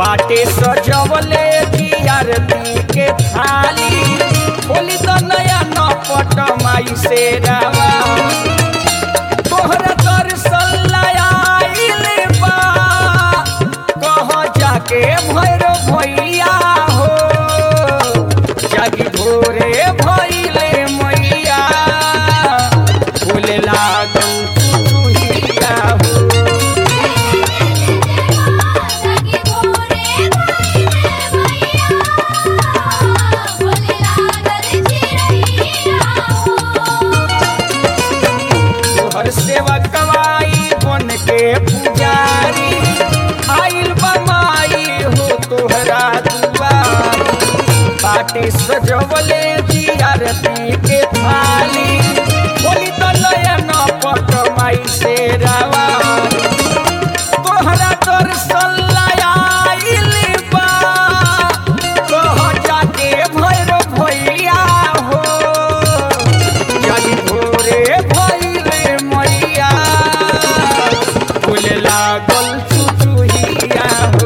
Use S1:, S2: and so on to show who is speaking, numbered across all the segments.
S1: बाटे सजवले की आरती के थाली बोली तो नया नपट माई से रावा तोहरा दर्शन आइल बा कह जाके भैरो भैया हो जागी भोरे भइले मैया बोले लागल चुचुहिया हो सेवा कवाई बन के पुजारी आइल बमाई हो तोहरा दुआरी बाटे सजवले जी आरती के थाली बोली तो नयन पट माई से रावा तोहरा दर्शन आइल बा कह जाके भैरो भैया हो जागी भोरे भइले मैया बोले लागल चुचुहिया हो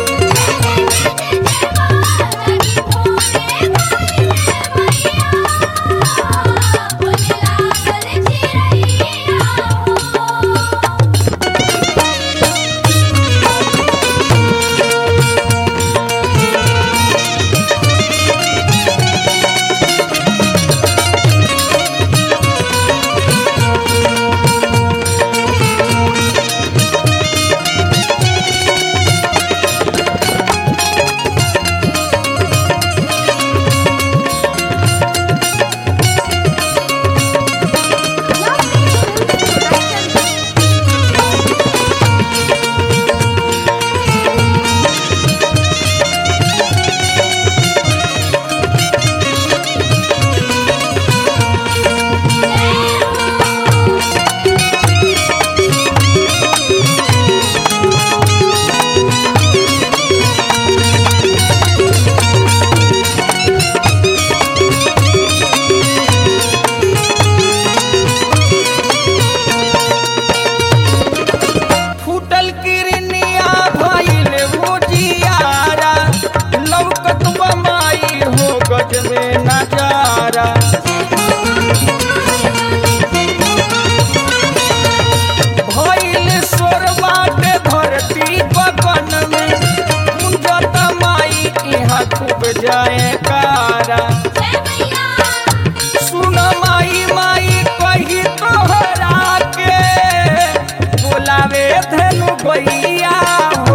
S1: फूटल किरनिया भइल उजियारा लौकत बमाई हो गजबे नजारा भइल सोर बाटे धरती बगन में कुंजत माई इहाँ खूब जाए कारा सुन माई माई कही तोहरा के बोलावे धनु भैया हो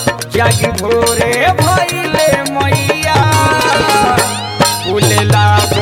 S1: जागी भोरे भइले मैया बोले ला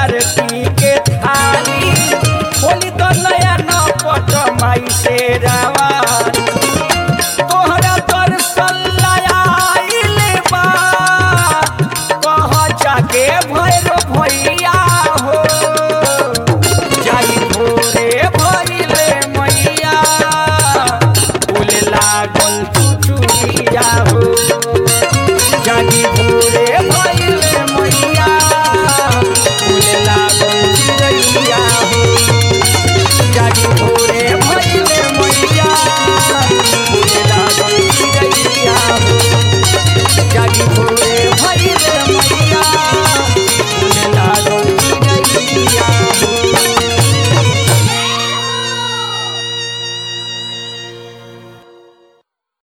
S1: आरती के थाली खोली तो नया न पट माई से रावाली तोहरा दर्शन लाइल बा कह जाके भैरो भैया हो जाई भोरे भइले मैया बोले लागल चुचुरिया हो जाई भोरे